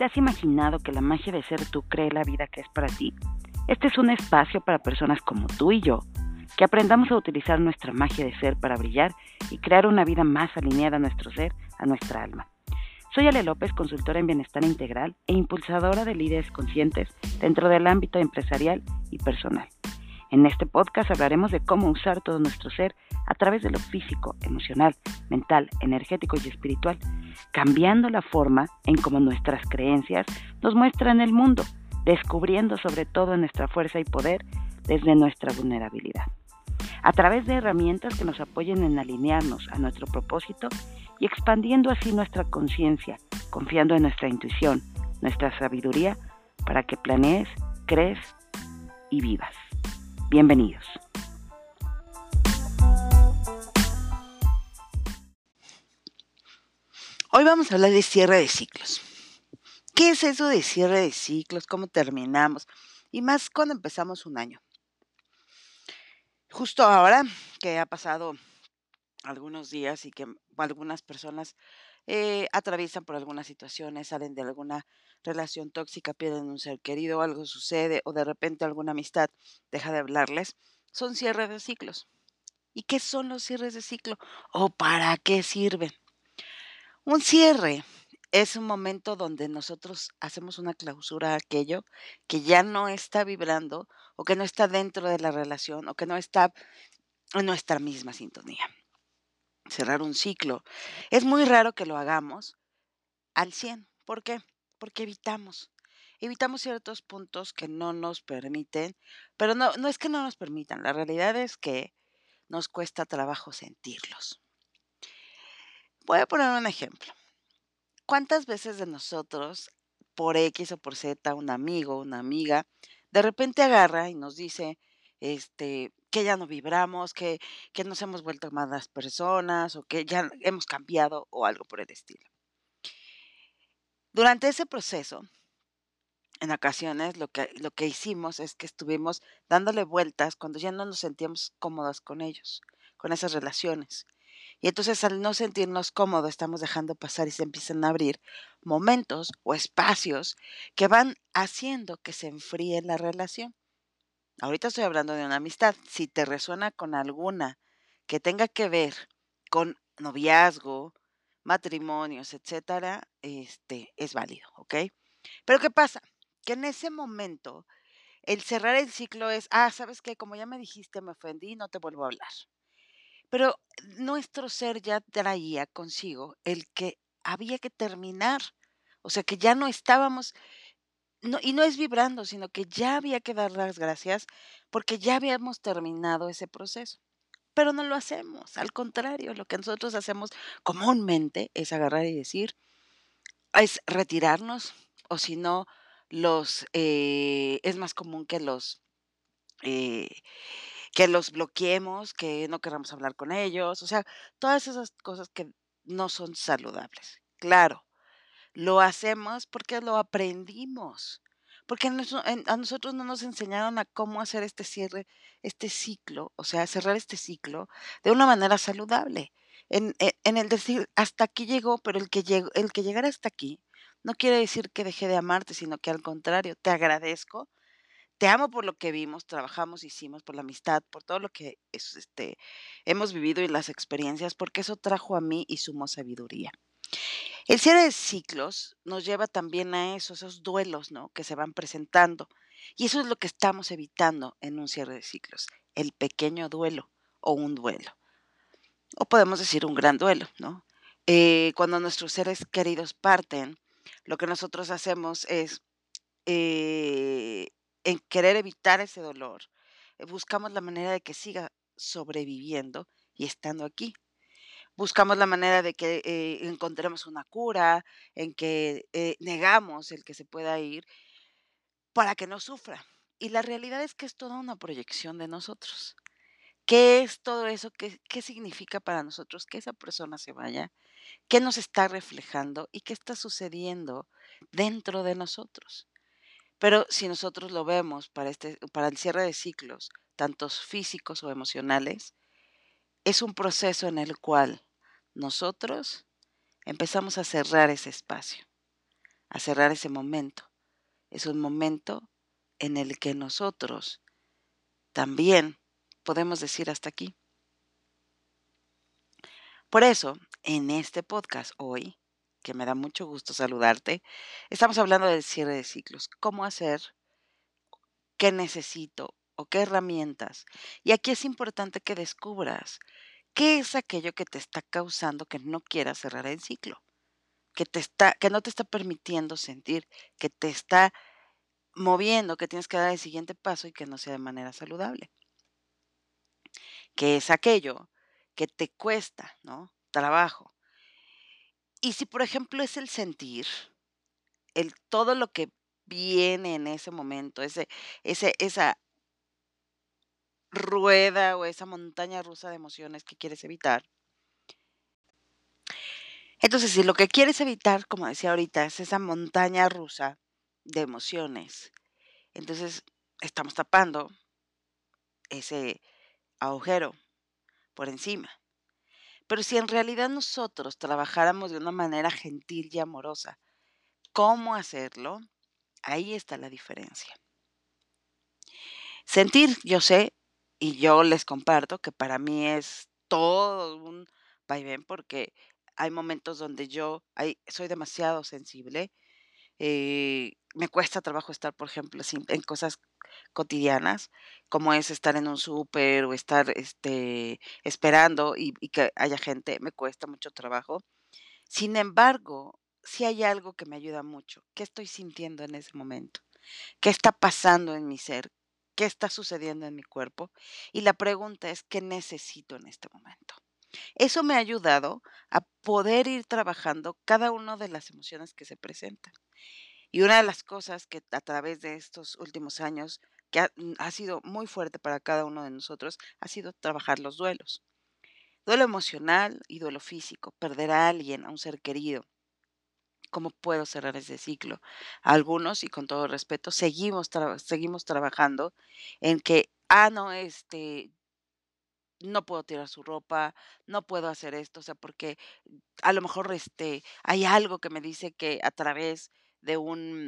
has imaginado que la magia de ser tú cree la vida que es para ti? Este es un espacio para personas como tú y yo, que aprendamos a utilizar nuestra magia de ser para brillar y crear una vida más alineada a nuestro ser, a nuestra alma. Soy Ale López, consultora en bienestar integral e impulsadora de líderes conscientes dentro del ámbito empresarial y personal. En este podcast hablaremos de cómo usar todo nuestro ser a través de lo físico, emocional, mental, energético y espiritual, cambiando la forma en cómo nuestras creencias nos muestran el mundo, descubriendo sobre todo nuestra fuerza y poder desde nuestra vulnerabilidad. A través de herramientas que nos apoyen en alinearnos a nuestro propósito y expandiendo así nuestra conciencia, confiando en nuestra intuición, nuestra sabiduría, para que planees, crees y vivas. Bienvenidos. Hoy vamos a hablar de cierre de ciclos. ¿Qué es eso de cierre de ciclos? ¿Cómo terminamos? Y más cuando empezamos un año. Justo ahora que ha pasado algunos días y que algunas personas atraviesan por algunas situaciones, salen de alguna relación tóxica, pierden un ser querido, algo sucede o de repente alguna amistad deja de hablarles, son cierres de ciclos. ¿Y qué son los cierres de ciclo? ¿O para qué sirven? Un cierre es un momento donde nosotros hacemos una clausura a aquello que ya no está vibrando o que no está dentro de la relación o que no está en nuestra misma sintonía. Cerrar un ciclo. Es muy raro que lo hagamos al 100. ¿Por qué? Porque evitamos ciertos puntos que no nos permiten, pero no es que no nos permitan, la realidad es que nos cuesta trabajo sentirlos. Voy a poner un ejemplo. ¿Cuántas veces de nosotros, por X o por Z, un amigo, una amiga, de repente agarra y nos dice, que ya no vibramos, que nos hemos vuelto malas personas o que ya hemos cambiado o algo por el estilo? Durante ese proceso, en ocasiones lo que hicimos es que estuvimos dándole vueltas cuando ya no nos sentíamos cómodas con ellos, con esas relaciones. Y entonces al no sentirnos cómodos estamos dejando pasar y se empiezan a abrir momentos o espacios que van haciendo que se enfríe la relación. Ahorita estoy hablando de una amistad. Si te resuena con alguna que tenga que ver con noviazgo, matrimonios, etcétera, es válido, ¿ok? Pero ¿qué pasa? Que en ese momento el cerrar el ciclo es, ¿sabes qué? Como ya me dijiste, me ofendí, no te vuelvo a hablar. Pero nuestro ser ya traía consigo el que había que terminar, o sea, que ya no estábamos, no, y no es vibrando, sino que ya había que dar las gracias porque ya habíamos terminado ese proceso. Pero no lo hacemos, al contrario, lo que nosotros hacemos comúnmente es agarrar y decir, es retirarnos, o si no, es más común eh, que los bloqueemos, que no queramos hablar con ellos, o sea, todas esas cosas que no son saludables. Claro, lo hacemos porque lo aprendimos, porque a nosotros no nos enseñaron a cómo hacer este cierre, este ciclo, o sea, cerrar este ciclo de una manera saludable. En el decir, hasta aquí llegó, pero el que llegara hasta aquí no quiere decir que dejé de amarte, sino que al contrario, te agradezco, te amo por lo que vimos, trabajamos, hicimos, por la amistad, por todo lo que hemos vivido y las experiencias, porque eso trajo a mí y sumó sabiduría. El cierre de ciclos nos lleva también a eso, esos duelos, ¿no? Que se van presentando. Y eso es lo que estamos evitando en un cierre de ciclos, el pequeño duelo o un duelo. O podemos decir un gran duelo, ¿no? Cuando nuestros seres queridos parten, lo que nosotros hacemos es eh, en querer evitar ese dolor, buscamos la manera de que siga sobreviviendo y estando aquí. Buscamos la manera de que encontremos una cura, en que negamos el que se pueda ir para que no sufra. Y la realidad es que es toda una proyección de nosotros. ¿Qué es todo eso? ¿Qué significa para nosotros que esa persona se vaya? ¿Qué nos está reflejando y qué está sucediendo dentro de nosotros? Pero si nosotros lo vemos para el cierre de ciclos, tantos físicos o emocionales, es un proceso en el cual nosotros empezamos a cerrar ese espacio, a cerrar ese momento. Es un momento en el que nosotros también podemos decir hasta aquí. Por eso, en este podcast hoy, que me da mucho gusto saludarte, estamos hablando del cierre de ciclos, cómo hacer, qué necesito o qué herramientas. Y aquí es importante que descubras qué es aquello que te está causando que no quieras cerrar el ciclo, que no te está permitiendo sentir, que te está moviendo, que tienes que dar el siguiente paso y que no sea de manera saludable, que es aquello que te cuesta, ¿no? Trabajo. Y si, por ejemplo, es el sentir, el todo lo que viene en ese momento, esa rueda o esa montaña rusa de emociones que quieres evitar. Entonces, si lo que quieres evitar, como decía ahorita, es esa montaña rusa de emociones, entonces estamos tapando ese agujero por encima. Pero si en realidad nosotros trabajáramos de una manera gentil y amorosa, ¿cómo hacerlo? Ahí está la diferencia. Sentir, yo sé, y yo les comparto que para mí es todo un vaivén, porque hay momentos donde soy demasiado sensible. Me cuesta trabajo estar, por ejemplo, en cosas cotidianas, como es estar en un súper o estar esperando y que haya gente, me cuesta mucho trabajo. Sin embargo, sí hay algo que me ayuda mucho. ¿Qué estoy sintiendo en ese momento? ¿Qué está pasando en mi ser? ¿Qué está sucediendo en mi cuerpo? Y la pregunta es, ¿qué necesito en este momento? Eso me ha ayudado a poder ir trabajando cada una de las emociones que se presentan. Y una de las cosas que a través de estos últimos años, que ha sido muy fuerte para cada uno de nosotros, ha sido trabajar los duelos. Duelo emocional y duelo físico, perder a alguien, a un ser querido. ¿Cómo puedo cerrar ese ciclo? Algunos, y con todo respeto, seguimos trabajando en que, no, no puedo tirar su ropa, no puedo hacer esto, o sea, porque a lo mejor hay algo que me dice que a través de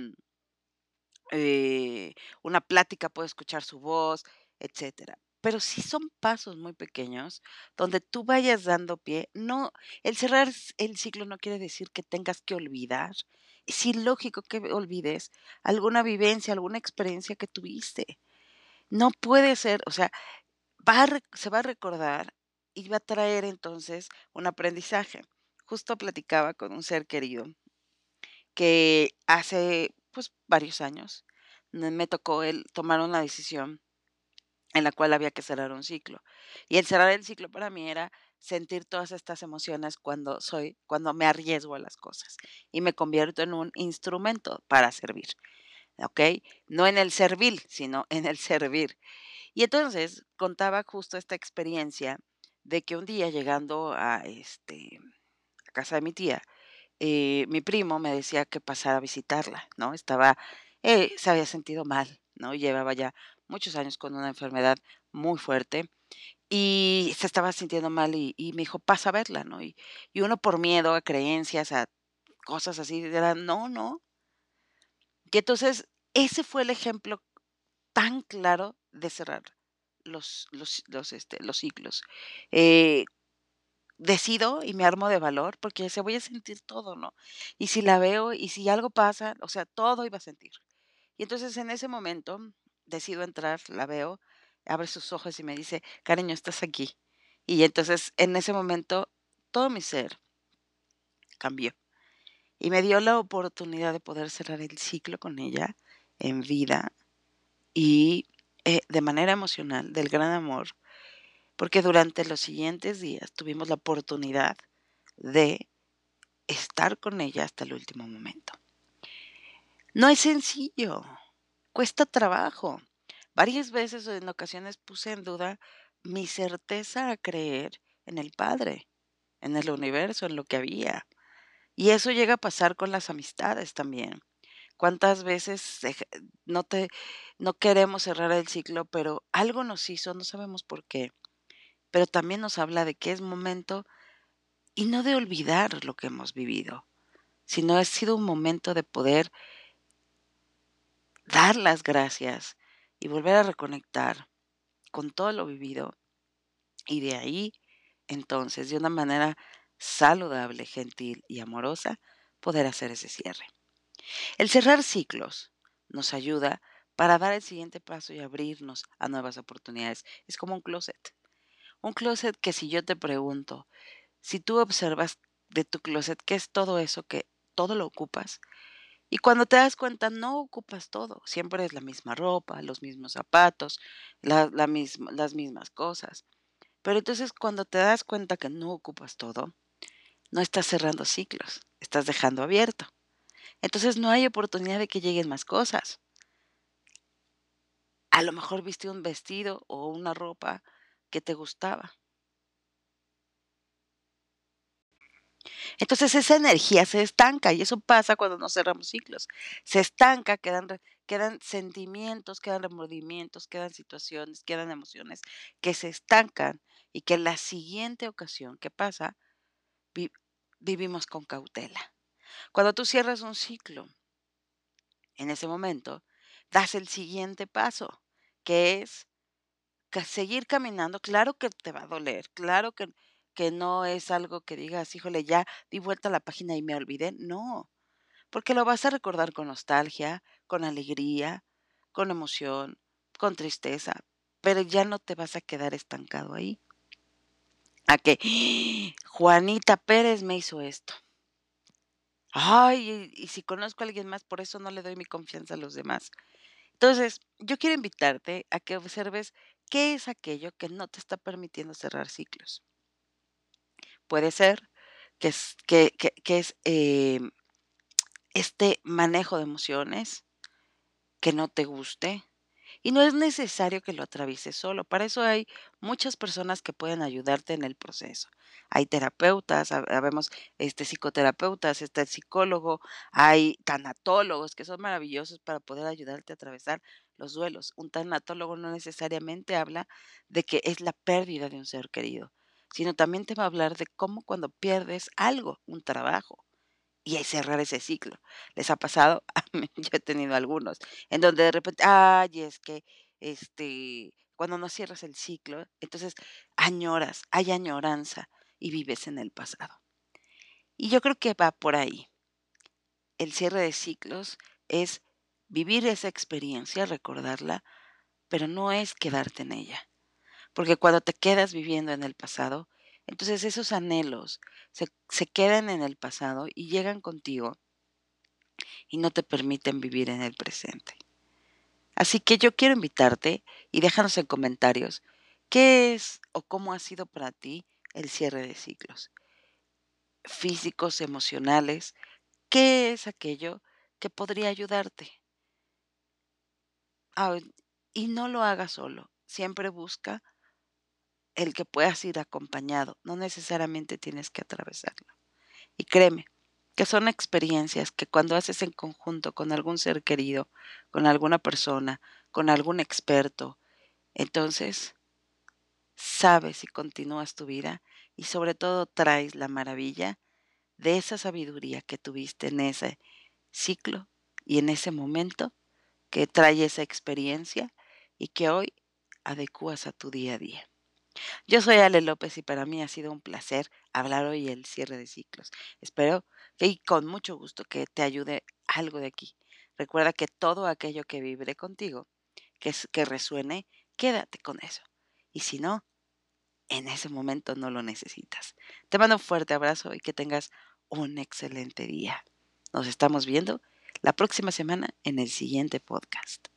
una plática puedo escuchar su voz, etcétera. Pero sí son pasos muy pequeños donde tú vayas dando pie. No, el cerrar el ciclo no quiere decir que tengas que olvidar. Es ilógico que olvides alguna vivencia, alguna experiencia que tuviste. No puede ser, o sea, se va a recordar y va a traer entonces un aprendizaje. Justo platicaba con un ser querido que hace, pues, varios años me tocó el tomar una decisión en la cual había que cerrar un ciclo. Y el cerrar el ciclo para mí era sentir todas estas emociones cuando me arriesgo a las cosas y me convierto en un instrumento para servir, ¿ok? No en el servil, sino en el servir. Y entonces contaba justo esta experiencia de que un día llegando a casa de mi tía, mi primo me decía que pasara a visitarla, ¿no? Se había sentido mal, ¿no? Llevaba ya muchos años con una enfermedad muy fuerte y se estaba sintiendo mal y me dijo, pasa a verla, ¿no? Y uno por miedo a creencias, a cosas así, era, no, no. Y entonces ese fue el ejemplo tan claro de cerrar los ciclos. Eh, Decido y me armo de valor porque decía: "Voy a sentir todo", ¿no? Y si la veo y si algo pasa, o sea, todo iba a sentir. Y entonces en ese momento decido entrar, la veo, abre sus ojos y me dice: "Cariño, estás aquí". Y entonces en ese momento todo mi ser cambió y me dio la oportunidad de poder cerrar el ciclo con ella en vida y, de manera emocional, del gran amor, porque durante los siguientes días tuvimos la oportunidad de estar con ella hasta el último momento. No es sencillo, cuesta trabajo. Varias veces o en ocasiones puse en duda mi certeza a creer en el Padre, en el universo, en lo que había. Y eso llega a pasar con las amistades también. ¿Cuántas veces no te no queremos cerrar el ciclo, pero algo nos hizo, no sabemos por qué, pero también nos habla de que es momento y no de olvidar lo que hemos vivido, sino ha sido un momento de poder dar las gracias y volver a reconectar con todo lo vivido y de ahí, entonces, de una manera saludable, gentil y amorosa, poder hacer ese cierre. El cerrar ciclos nos ayuda para dar el siguiente paso y abrirnos a nuevas oportunidades. Es como un closet. Un closet que si yo te pregunto, si tú observas de tu closet, ¿qué es todo eso que todo lo ocupas? Y cuando te das cuenta, no ocupas todo. Siempre es la misma ropa, los mismos zapatos, las mismas cosas. Pero entonces cuando te das cuenta que no ocupas todo, no estás cerrando ciclos, estás dejando abierto. Entonces no hay oportunidad de que lleguen más cosas. A lo mejor viste un vestido o una ropa que te gustaba. Entonces esa energía se estanca y eso pasa cuando no cerramos ciclos. Se estanca, quedan sentimientos, quedan remordimientos, quedan situaciones, quedan emociones que se estancan y que en la siguiente ocasión que pasa, vi- vivimos con cautela. Cuando tú cierras un ciclo, en ese momento, das el siguiente paso, que es seguir caminando. Claro que te va a doler, claro que no es algo que digas, híjole, ya di vuelta a la página y me olvidé. No, porque lo vas a recordar con nostalgia, con alegría, con emoción, con tristeza, pero ya no te vas a quedar estancado ahí. A que Juanita Pérez me hizo esto. Ay, y si conozco a alguien más, por eso no le doy mi confianza a los demás. Entonces, yo quiero invitarte a que observes qué es aquello que no te está permitiendo cerrar ciclos. Puede ser que es este manejo de emociones que no te guste, y no es necesario que lo atravieses solo. Para eso hay muchas personas que pueden ayudarte en el proceso. Hay terapeutas, habemos psicoterapeutas, está el psicólogo, hay tanatólogos que son maravillosos para poder ayudarte a atravesar los duelos. Un tanatólogo no necesariamente habla de que es la pérdida de un ser querido, sino también te va a hablar de cómo cuando pierdes algo, un trabajo, y cerrar ese ciclo. ¿Les ha pasado? A mí, yo he tenido algunos, en donde de repente, ay, es que, cuando no cierras el ciclo, entonces añoras, hay añoranza y vives en el pasado. Y yo creo que va por ahí. El cierre de ciclos es vivir esa experiencia, recordarla, pero no es quedarte en ella. Porque cuando te quedas viviendo en el pasado, entonces esos anhelos se quedan en el pasado y llegan contigo y no te permiten vivir en el presente. Así que yo quiero invitarte y déjanos en comentarios qué es o cómo ha sido para ti el cierre de ciclos físicos, emocionales, qué es aquello que podría ayudarte. Ah, y no lo hagas solo, siempre busca el que puedas ir acompañado, no necesariamente tienes que atravesarlo. Y créeme, que son experiencias que cuando haces en conjunto con algún ser querido, con alguna persona, con algún experto, entonces sabes y continúas tu vida y sobre todo traes la maravilla de esa sabiduría que tuviste en ese ciclo y en ese momento que trae esa experiencia y que hoy adecuas a tu día a día. Yo soy Ale López y para mí ha sido un placer hablar hoy del cierre de ciclos. Espero que y con mucho gusto que te ayude algo de aquí. Recuerda que todo aquello que vibre contigo, que resuene, quédate con eso. Y si no, en ese momento no lo necesitas. Te mando un fuerte abrazo y que tengas un excelente día. Nos estamos viendo la próxima semana en el siguiente podcast.